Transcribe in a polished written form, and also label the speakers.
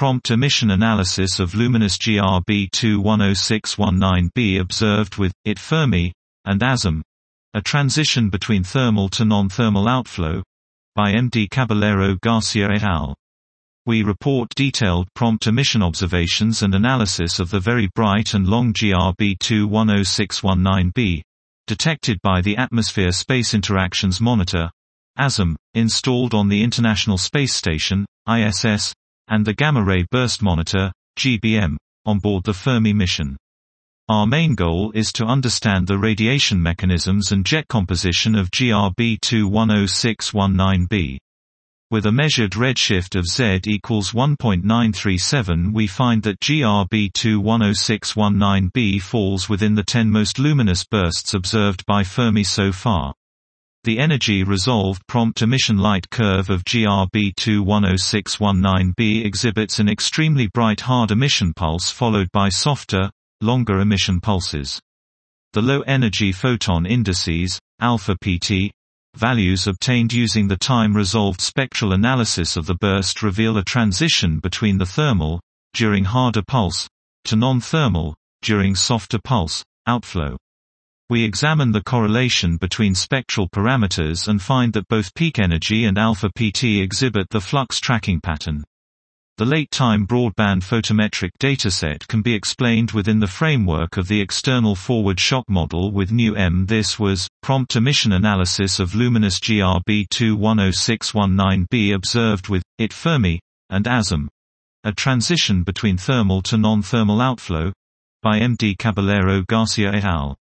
Speaker 1: prompt emission analysis of luminous GRB210619b observed with IT Fermi and ASM, a transition between thermal to non-thermal outflow, by M.D. Caballero Garcia et al. We report detailed prompt emission observations and analysis of the very bright and long GRB210619b, detected by the Atmosphere Space Interactions Monitor, ASM, installed on the International Space Station, ISS, and the Gamma Ray Burst Monitor, GBM, on board the Fermi mission. Our main goal is to understand the radiation mechanisms and jet composition of GRB210619b. With a measured redshift of Z equals 1.937, we find that GRB210619b falls within the 10 most luminous bursts observed by Fermi so far. The energy-resolved prompt emission light curve of GRB210619b exhibits an extremely bright hard emission pulse followed by softer, longer emission pulses. The low-energy photon indices, alpha pt, values obtained using the time-resolved spectral analysis of the burst reveal a transition between the thermal, during harder pulse, to non-thermal, during softer pulse, outflow. We examine the correlation between spectral parameters and find that both peak energy and alpha pt exhibit the flux tracking pattern. The late-time broadband photometric dataset can be explained within the framework of the external forward shock model with nu-m. This was prompt emission analysis of luminous GRB210619b observed with IT Fermi and ASM, a transition between thermal to non-thermal outflow, by M.D. Caballero Garcia et al.